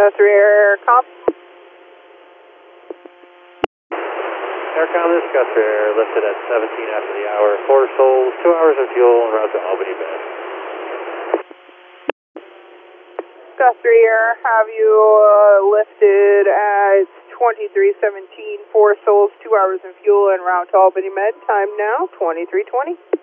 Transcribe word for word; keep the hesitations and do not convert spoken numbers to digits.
three Air Comp. Aircom, this is Gus Air, lifted at seventeen after the hour. Four souls, two hours of fuel, en route to Albany Bay. Gus three Air, have you uh, lifted at twenty-three seventeen, four souls, two hours of fuel, en route to Albany Med. Time now, twenty-three twenty.